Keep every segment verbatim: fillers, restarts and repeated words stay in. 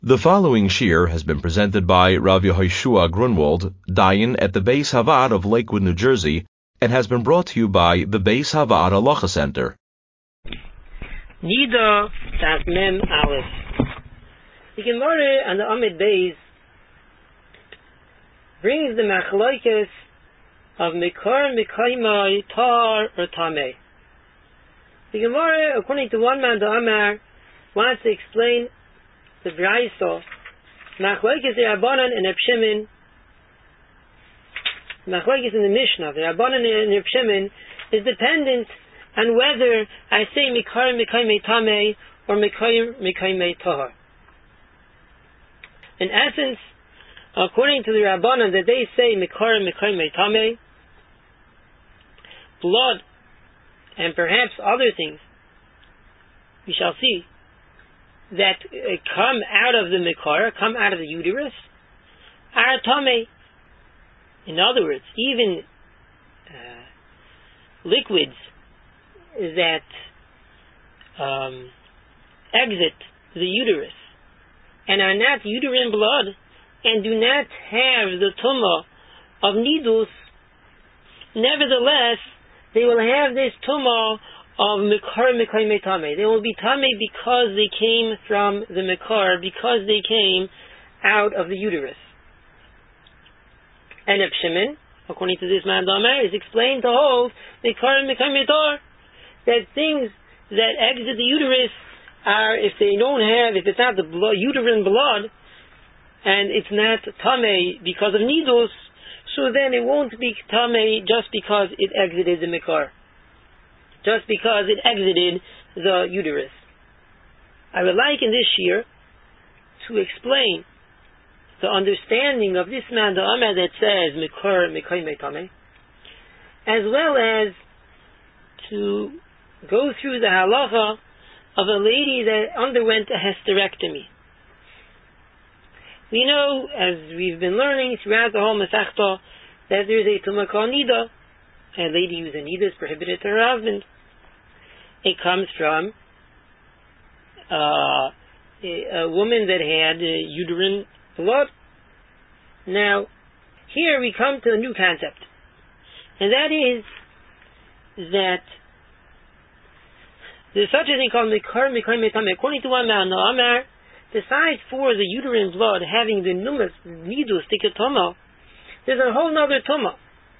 The following shir has been presented by Rav Yehoshua Grunwald, Dayan at the Beis Havad of Lakewood, New Jersey, and has been brought to you by the Beis Havad Halacha Center. Nida Tat Mem Aleph. The Gemara and the Amid Beis brings the Machlokes of Mikar Mikaymai Tar or Tameh. The Gemara, according to one man, the Amar, wants to explain the Brayso, Machlokes the Rabbanan and Reb Shimon, Machlokes in the Mishnah, the Rabbanan and Reb Shimon, is dependent on whether I say Mikar Mikaymei Tameh or Mikar Mikaymei Tahar. In essence, according to the Rabbanan, that they say Mikar Mikaymei Tameh, blood and perhaps other things, we shall see, that uh, come out of the mikar, come out of the uterus, are tameh. In other words, even uh, liquids that um, exit the uterus and are not uterine blood and do not have the tumah of nidus, nevertheless, they will have this tumah of mikar mikaymei tameh. They will be tameh because they came from the mikar, because they came out of the uterus. And Reb Shimon, according to this man Damar, is explained to hold mikar mikaymei tahar, that things that exit the uterus are, if they don't have, if it's not the blood, uterine blood, and it's not tameh because of nidus, so then it won't be tameh just because it exited the mikar, just because it exited the uterus. I would like in this year to explain the understanding of this man, the Amar, that says Mikar Mikaymei Tameh, as well as to go through the halacha of a lady that underwent a hysterectomy. We know, as we've been learning throughout the whole Masechta, that there's a Tumah called Nida. A lady who's a Nida is prohibited to her husband. It comes from uh, a, a woman that had uh, uterine blood. Now, here we come to a new concept, and that is that there's such a thing called Mikar Mikaymei Tameh. According to one man, the Amar, besides for the uterine blood having the numas, nidus, tikatoma, there's a whole other tumah.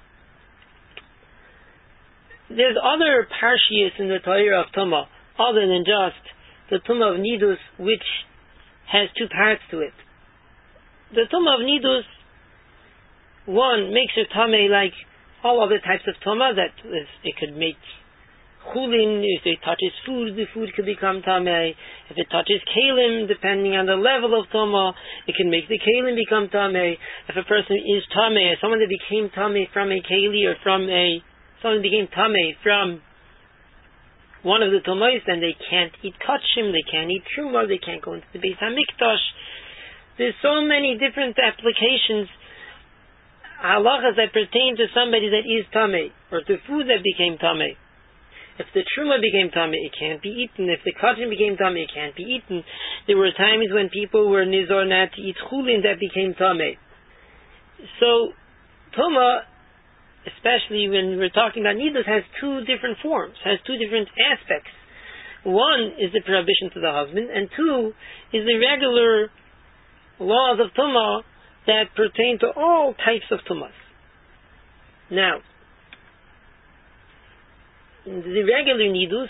There's other parshias in the Torah of Tumah, other than just the Tumah of Nidus, which has two parts to it. The Tumah of Nidus, one, makes it Tameh like all other types of Tumah, that is, it could make chulin, if it touches food, the food could become Tameh. If it touches kalim, depending on the level of Tumah, it can make the kalim become Tameh. If a person is Tameh, someone that became Tameh from a keli or from a someone became tameh from one of the tumahs, then they can't eat kachim, they can't eat truma, they can't go into the Beis Hamikdash. There's so many different applications, halachas that pertain to somebody that is tameh, or to food that became tameh. If the truma became tameh, it can't be eaten. If the kachim became tameh, it can't be eaten. There were times when people were nizor not to eat chulin that became tameh. So, tumah, especially when we're talking about nidus, has two different forms, has two different aspects. One is the prohibition to the husband, and two is the regular laws of tumah that pertain to all types of tumahs. Now, the regular nidus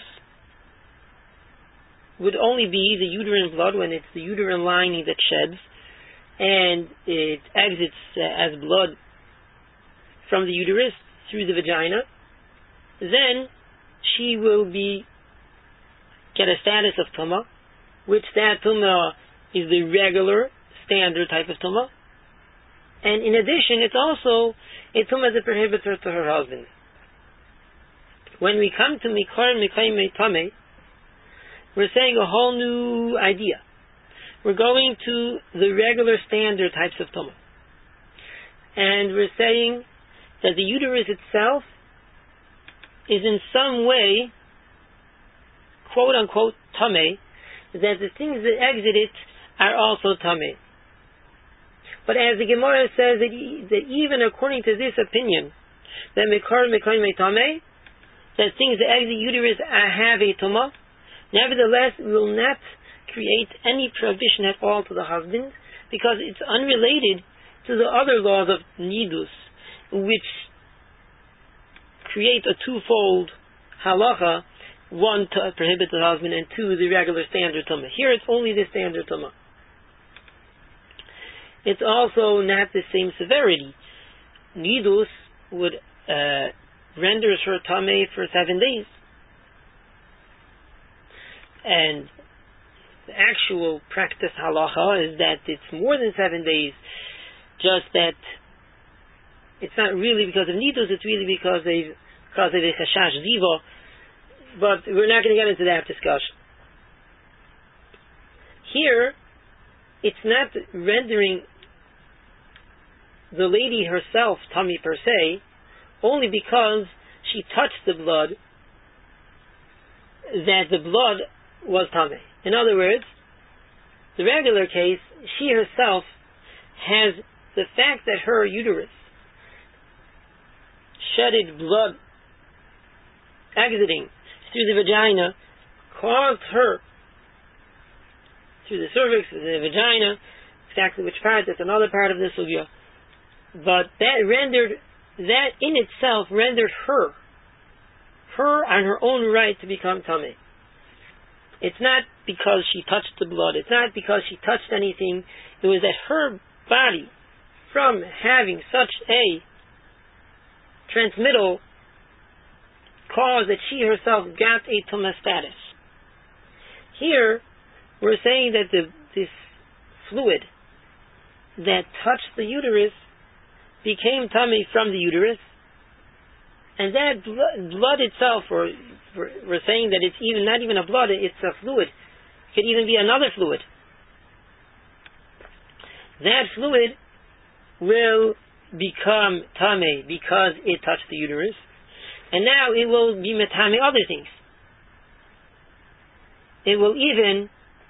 would only be the uterine blood, when it's the uterine lining that sheds, and it exits uh, as blood from the uterus through the vagina. Then she will be get a status of tumah, which that tumah is the regular standard type of tumah, and in addition, it's also a tumah that prohibits her to her husband. When we come to Mikar Mikaymei Tameh, we're saying a whole new idea. We're going to the regular standard types of tumah, and we're saying that the uterus itself is in some way, quote unquote, tameh, that the things that exit it are also tamei. But as the Gemara says that, e- that even according to this opinion, that mekar mekar tamei, that things that exit uterus have a tumah, nevertheless will not create any prohibition at all to the husband, because it's unrelated to the other laws of nidus, which create a twofold halacha, one to prohibit the husband, and two the regular standard tumah. Here it's only the standard tumah. It's also not the same severity. Nidus would uh, render her tamei for seven days, and the actual practice halacha is that it's more than seven days. Just that it's not really because of nidus; it's really because of because of the chashash ziva. But we're not going to get into that discussion. Here, it's not rendering the lady herself tummy per se, only because she touched the blood, that the blood was tummy. In other words, the regular case, she herself has the fact that her uterus shedded blood exiting through the vagina caused her, through the cervix, through the vagina, exactly which part, that's another part of the sugya. But that rendered, that in itself rendered her, her on her own right to become tamei. It's not because she touched the blood, it's not because she touched anything, it was that her body, from having such a transmittal, caused that she herself got a tumah status. Here, we're saying that the, this fluid that touched the uterus became tummy from the uterus, and that blood, blood itself, or we're saying that it's even not even a blood, it's a fluid. It could even be another fluid. That fluid will become tummy because it touched the uterus, and now it will be metame other things. It will even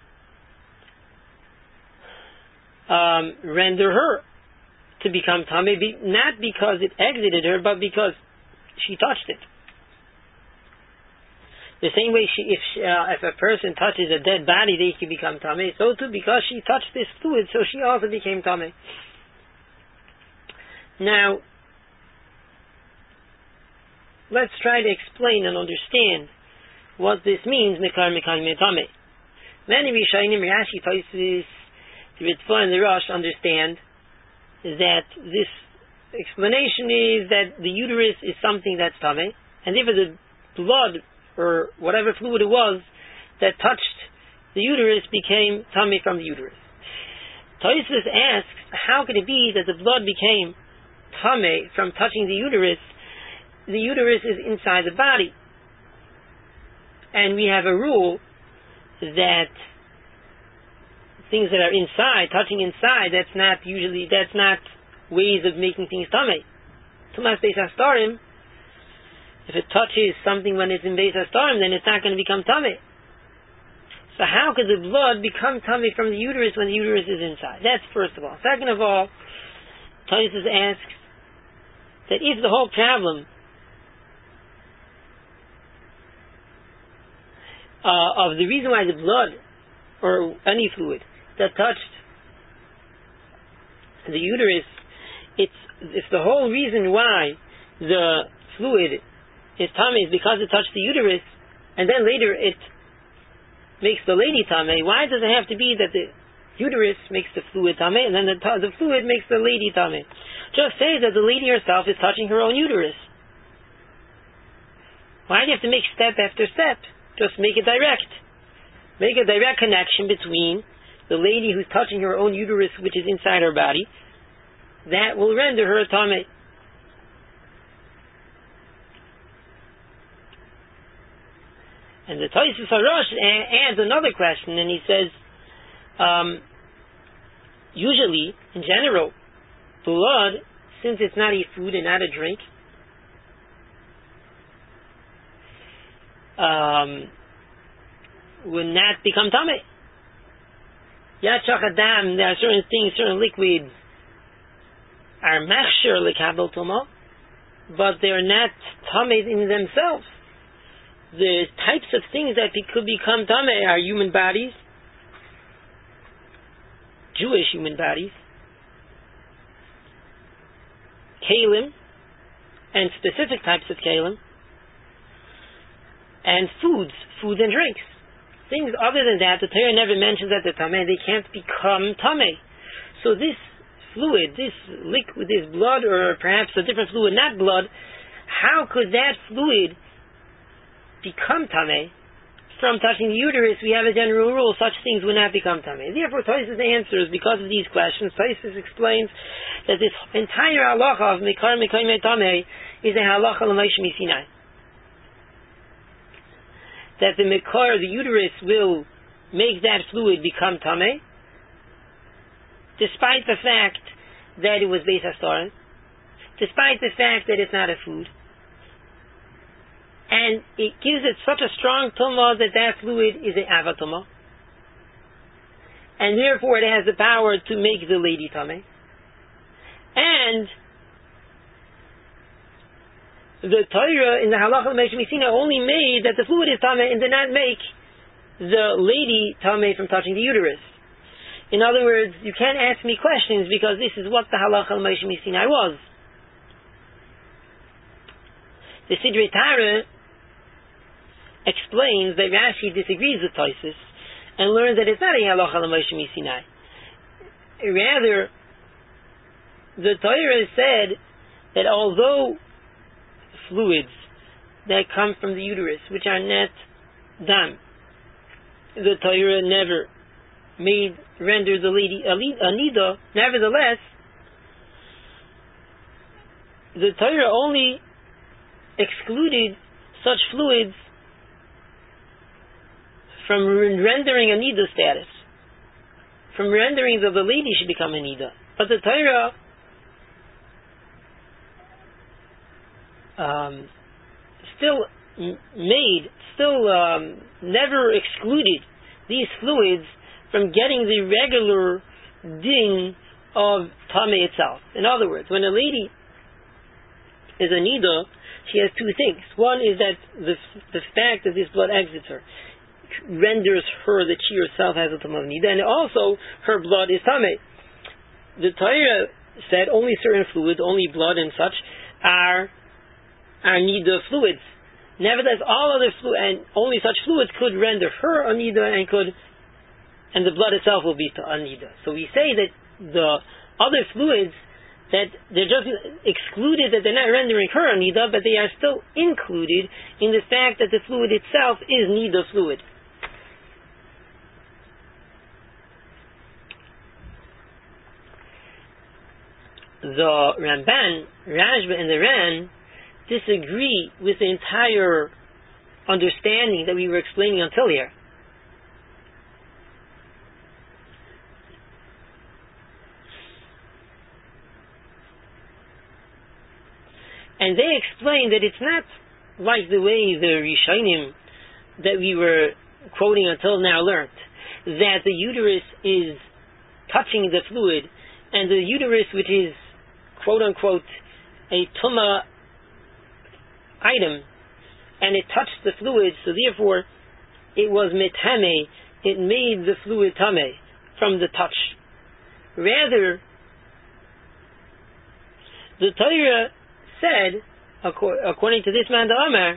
um, render her to become tamei, be, not because it exited her, but because she touched it. The same way, she, if she, uh, if a person touches a dead body, they can become tamei. So too, because she touched this fluid, so she also became tamei. Now, let's try to explain and understand what this means, mekar mekar tamei. Many Rishonim, Rashi, Tosfos, the Ritva, and the Rosh understand that this explanation is that the uterus is something that's tamei, and therefore the blood, or whatever fluid it was, that touched the uterus became tamei from the uterus. Tosfos asks, how could it be that the blood became tamei from touching the uterus? The uterus is inside the body, and we have a rule that things that are inside, touching inside, that's not usually, that's not ways of making things tamei. Tumas Beis Hastarim, if it touches something when it's in Beis Hastarim, then it's not going to become tamei. So how could the blood become tamei from the uterus when the uterus is inside? That's first of all. Second of all, Tosfos asks that if the whole problem uh, of the reason why the blood or any fluid that touched the uterus, it's it's the whole reason why the fluid is tamei is because it touched the uterus, and then later it makes the lady tamei. Why does it have to be that the uterus makes the fluid tamei, and then the, the fluid makes the lady tamei? Just say that the lady herself is touching her own uterus. Why do you have to make step after step? Just make it direct. Make a direct connection between the lady who's touching her own uterus, which is inside her body. That will render her tamei. And the Tosfos HaRosh adds another question, and he says, um, usually, in general, blood, since it's not a food and not a drink, um, will not become tamei. Yachach Adam, there are certain things, certain liquids are machshir lekabel tuma, but they are not tamei in themselves. The types of things that be, could become tamei are human bodies, Jewish human bodies, kalim, and specific types of kalim, and foods, foods and drinks. Things other than that, the Torah never mentions that they're tamei, they can't become tamei. So this fluid, this liquid, this blood, or perhaps a different fluid, not blood, how could that fluid become tamei? From touching the uterus, we have a general rule, such things would not become tamei. Therefore, Tosfos answers, because of these questions, Tosfos explains that this entire halacha of mikar mikayme tamei is a halacha l'Moshe Sinai. That the mikar, the uterus, will make that fluid become tamei, despite the fact that it was beis hastorin, despite the fact that it's not a food. And it gives it such a strong tumah that that fluid is an ava tumah. And therefore it has the power to make the lady tamei. And the Torah in the halacha l'Moshe Sinai only made that the fluid is tamei and did not make the lady tamei from touching the uterus. In other words, you can't ask me questions because this is what the halacha l'Moshe Sinai was. The Sidrei Torah explains that Rashi disagrees with Tosfos and learns that it's not a halacha l'Moshe Sinai. Rather, the Torah said that although fluids that come from the uterus, which are not dam, the Torah never made render the lady a nida. Nevertheless, the Torah only excluded such fluids from rendering a nida status, from rendering that the lady should become a nida. But the Torah um, still made, still um, never excluded these fluids from getting the regular din of tamei itself. In other words, when a lady is a nida, she has two things. One is that the the fact that this blood exits her renders her that she herself has a tumah of nida, and also her blood is tamei. The Torah said only certain fluids, only blood and such, are are nida fluids. Nevertheless, all other fluids and only such fluids could render her a nida and could, and the blood itself will be a nida. So we say that the other fluids, that they're just excluded, that they're not rendering her a nida, but they are still included in the fact that the fluid itself is nida fluid. The Ramban, Rashba, and the Ran disagree with the entire understanding that we were explaining until here. And they explain that it's not like the way the Rishonim that we were quoting until now learned, that the uterus is touching the fluid, and the uterus, which is quote-unquote a tumah item, and it touched the fluid, so therefore it was metame, it made the fluid tamei from the touch. Rather, the Torah said, according to this man the Amar,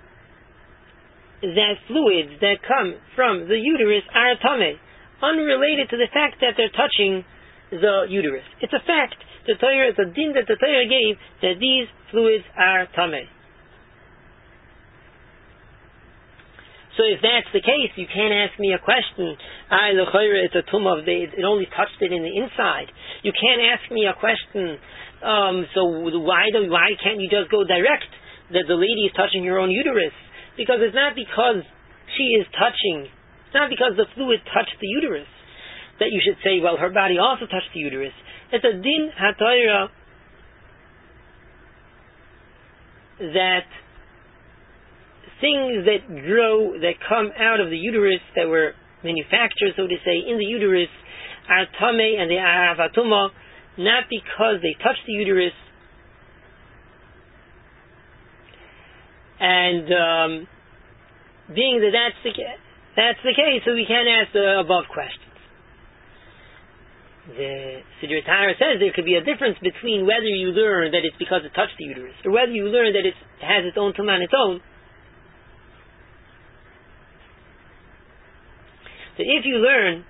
that fluids that come from the uterus are tamei, unrelated to the fact that they're touching the uterus. It's a fact. The Torah, it's a din that the Torah gave that these fluids are tamei. So if that's the case, you can't ask me a question. I, the Chayra, it's a tumah of the, it only touched it in the inside. You can't ask me a question. Um, so why do, why can't you just go direct that the lady is touching her own uterus? Because it's not because she is touching, it's not because the fluid touched the uterus that you should say, well, her body also touched the uterus. It's a din ha-Torah that things that grow, that come out of the uterus, that were manufactured, so to say, in the uterus, are tamei and they are avatuma, not because they touch the uterus, and um, being that that's the, that's the case, so we can't ask the above questions. The Siddur Tahara says there could be a difference between whether you learn that it's because it touched the uterus, or whether you learn that it has its own tumah on its own. So if you learn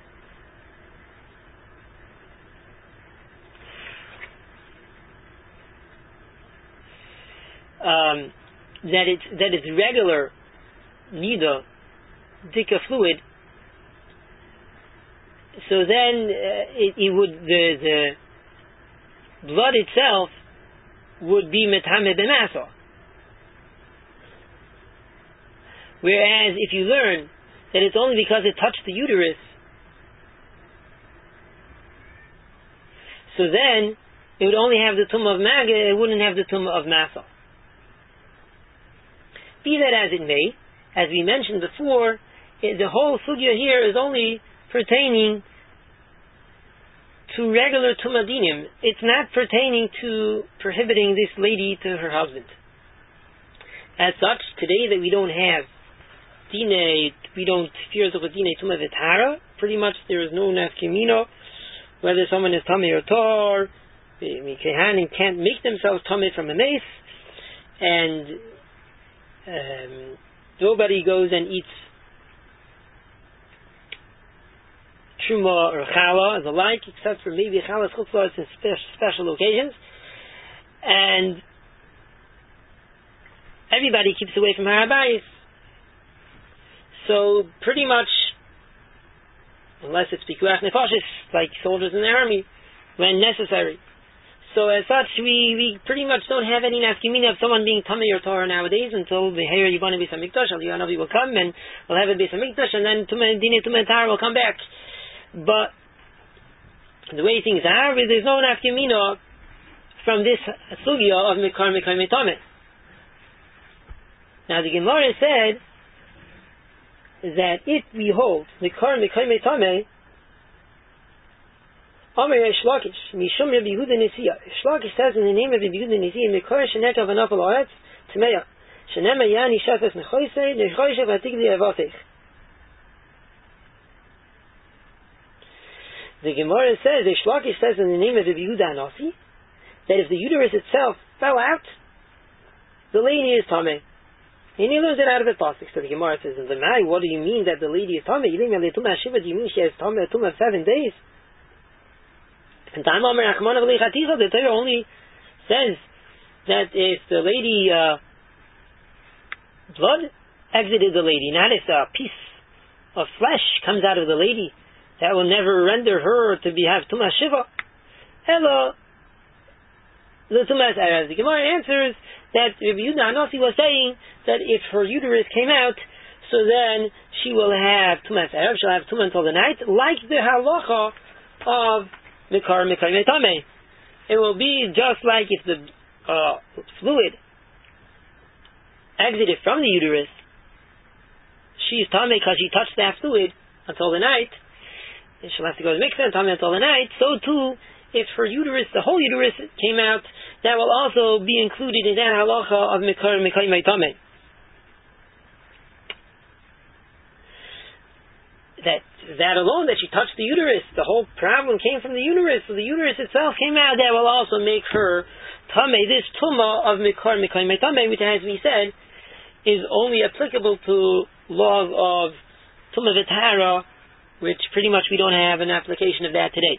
um, that it's that it's regular nida dika fluid, so then uh, it, it would the the blood itself would be metame b'masa. Whereas if you learn that it's only because it touched the uterus, so then it would only have the tumah of maga, it wouldn't have the tumah of masa. Be that as it may, as we mentioned before, the whole sugya here is only pertaining to regular tumah dinim. It's not pertaining to prohibiting this lady to her husband. As such, today that we don't have dine, we don't fear the dine tumah v'tara. Pretty much there is no nafkimino whether someone is tamei or tor. Kehanim can't make themselves tamei from a mace, and um, nobody goes and eats truma or challah and the like, except for maybe challah chutzlahs in spe- special occasions, and everybody keeps away from Har HaBayis. So pretty much, unless it's pikuach nefashis, like soldiers in the army, when necessary. So as such, we, we pretty much don't have any nafkimina of someone being tamei or Torah nowadays until the Heir Yibana Beis HaMikdash, Aliyah Navi will come and we'll have a Beis HaMikdash, and then Tumah Dine Tumah Torah will come back. But the way things are, there's no nafkimina from this sugya of Mikar Mikar Metameh. Now the Gemara said that if we hold Mikar Mikar Metameh, Amar Shlakish, Mishum Rabbi Yehuda Nesiya. Shlakish says in the name of Rabbi Yehuda Nesiya, Mikar Sheneka Vanafal Aretz, Tmeya, Shenema Yani Shafes Nechoisei, Nechoisei Vatigli Avatech. The Gemara says, the Shlakish says in the name of Rabbi Yehuda Nasi, that if the uterus itself fell out, the lady is Tameh. And he learns it out of the pasuk. So the Gemara says, in the Mai, what do you mean that the lady is Tameh? You think that the Tumah Shiva, do you mean she has Tameh, Tumah of seven days? And the Torah only says that if the lady uh, blood exited the lady, not if a piece of flesh comes out of the lady, that will never render her to be have Tumah Shiva. Hello, the Tumah Erev. The Gemara answers that Rabbi Yehuda Hanasi was saying that if her uterus came out, so then she will have Tumah Erev, she'll have Tumah until the night, like the halacha of Mikar Mikar Metameh. It will be just like if the uh, fluid exited from the uterus, she is Tameh because she touched that fluid until the night, and she'll have to go to Mikveh and Tameh until the night. So too, if her uterus, the whole uterus came out, that will also be included in that halacha of Mikar Mikar Metameh. That that alone, that she touched the uterus, the whole problem came from the uterus, so the uterus itself came out, that will also make her tamei, this tumah of mikar mikar metamei, which, as we said, is only applicable to laws of tumah v'tahara, which pretty much we don't have an application of that today.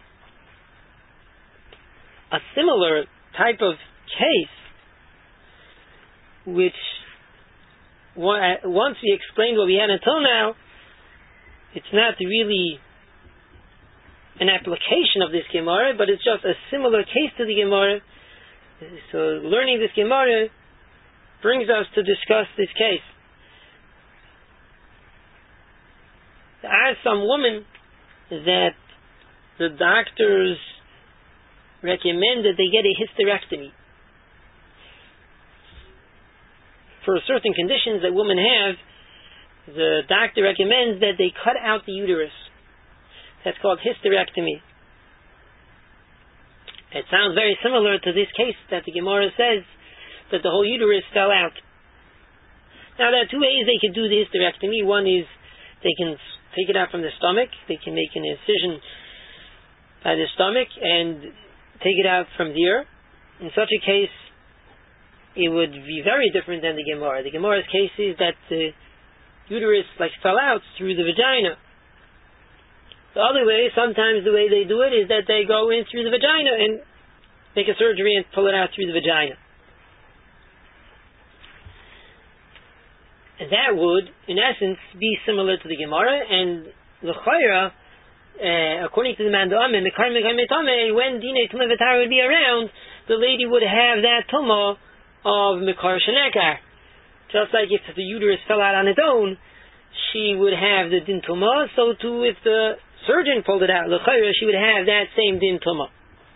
A similar type of case, which once we explained what we had until now, it's not really an application of this Gemara, but it's just a similar case to the Gemara. So learning this Gemara brings us to discuss this case. There are some women that the doctors recommend that they get a hysterectomy for certain conditions that women have. The doctor recommends that they cut out the uterus. That's called hysterectomy. It sounds very similar to this case that the Gemara says that the whole uterus fell out. Now there are two ways they could do the hysterectomy. One is they can take it out from the stomach. They can make an incision by the stomach and take it out from there. In such a case, it would be very different than the Gemara. The Gemara's case is that the uterus like fell out through the vagina. The other way, sometimes the way they do it is that they go in through the vagina and make a surgery and pull it out through the vagina. And that would, in essence, be similar to the Gemara, and the Chayra, uh, according to the man Da'ameh, when Dinei Tumah V'Tara would be around, the lady would have that Tumah of Mekar Shenekar. Just like if the uterus fell out on its own, she would have the Din Tumah, so too if the surgeon pulled it out, l'chayra, she would have that same din tumah.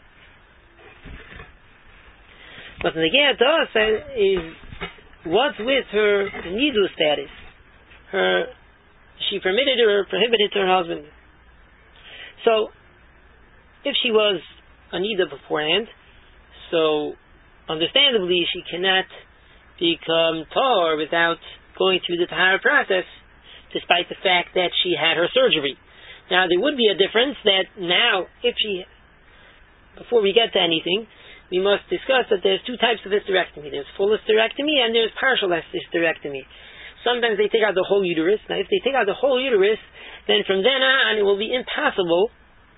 But the Negea to us is what's with her nidu status? Her, she permitted or prohibited her husband. So, if she was a nida beforehand, so understandably she cannot become tahor without going through the tahara process, despite the fact that she had her surgery. Now, there would be a difference that now, if she, before we get to anything, we must discuss that there's two types of hysterectomy. There's full hysterectomy and there's partial hysterectomy. Sometimes they take out the whole uterus. Now, if they take out the whole uterus, then from then on it will be impossible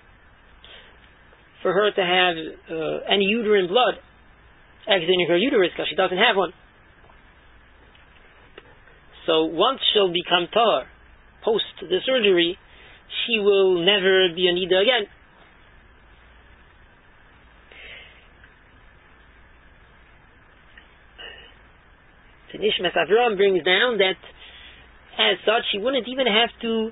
for her to have uh, any uterine blood exiting her uterus because she doesn't have one. So once she'll become tahor, post the surgery, she will never be a nida again. The Nishmas Avraham brings down that as such she wouldn't even have to,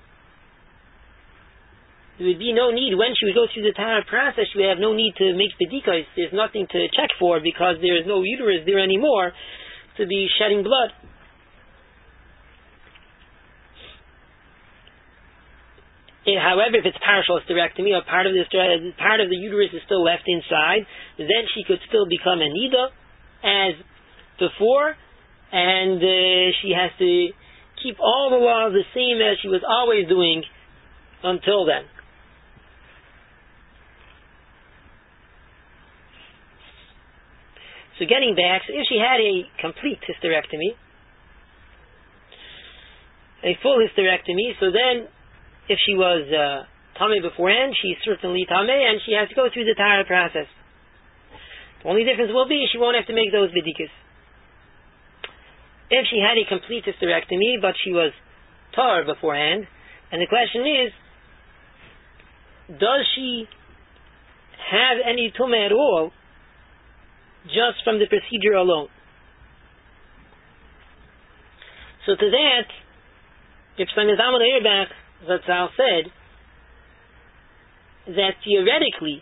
there would be no need when she would go through the tahara process, she would have no need to make bedikos. There's nothing to check for because there is no uterus there anymore to be shedding blood. However, if it's partial hysterectomy, or part of the part of the uterus is still left inside, then she could still become a nida as before, and uh, she has to keep all the laws the same as she was always doing until then. So getting back, so if she had a complete hysterectomy, a full hysterectomy, so then if she was uh, tameh beforehand, she's certainly tameh, and she has to go through the tahara process. The only difference will be she won't have to make those vidikas. If she had a complete hysterectomy, but she was tahor beforehand, and the question is, does she have any tumah at all just from the procedure alone? So to that, if Shlomo Zalman Auerbach Zatzal said that theoretically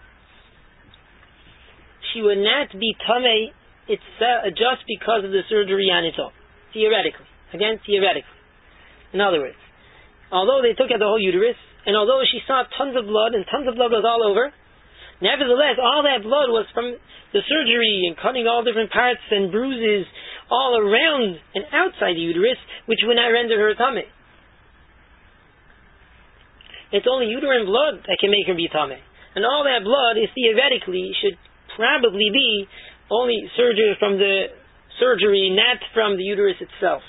she would not be tameh itself just because of the surgery on its own. Theoretically. Again, theoretically. In other words, although they took out the whole uterus, and although she saw tons of blood, and tons of blood was all over, nevertheless, all that blood was from the surgery and cutting all different parts and bruises all around and outside the uterus, which would not render her tameh. It's only uterine blood that can make her be tameh. And all that blood is theoretically should probably be only surgery from the surgery, not from the uterus itself.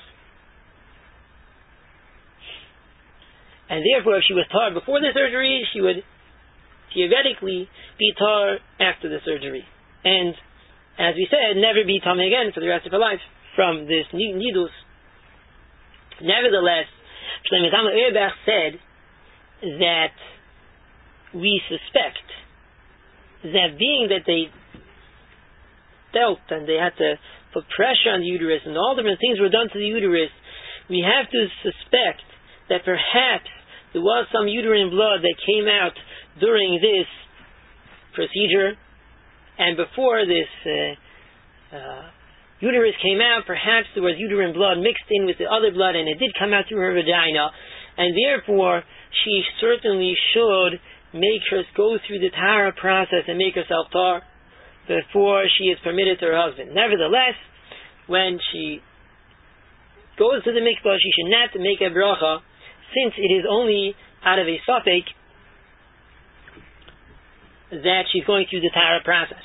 And therefore, if she was tahor before the surgery, she would theoretically be tahor after the surgery. And, as we said, never be tameh again for the rest of her life from this nidus. Nevertheless, Shlomo Zalman Auerbach said that we suspect that being that they felt and they had to put pressure on the uterus and all different things were done to the uterus, we have to suspect that perhaps there was some uterine blood that came out during this procedure, and before this uh, uh, uterus came out, perhaps there was uterine blood mixed in with the other blood and it did come out through her vagina, and therefore she certainly should make her go through the Tahara process and make herself tar before she is permitted to her husband. Nevertheless, when she goes to the mikvah, she should not make a bracha, since it is only out of a safek that she's going through the Tahara process.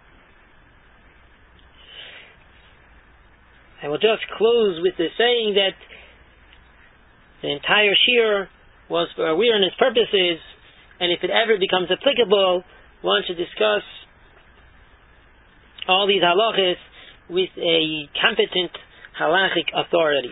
I will just close with the saying that the entire shir was for awareness purposes, and if it ever becomes applicable, one should discuss all these halachas with a competent halachic authority.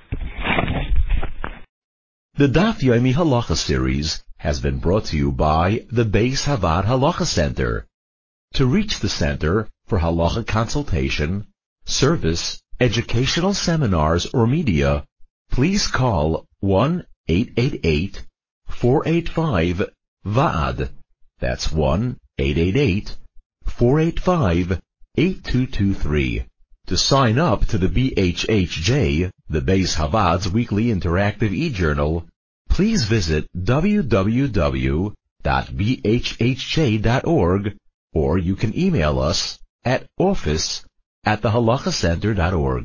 The Daf Yomi Halacha series has been brought to you by the Beis Havad Halacha Center. To reach the center for halacha consultation, service, educational seminars, or media, please call one eight eight eight, four eight five, V A D. That's one eight eight eight, four eight five, eight two two three. To sign up to the B H H J, the Beis Havad's weekly interactive e-journal, please visit w w w dot b h h j dot org, or you can email us at office at the halacha center dot org.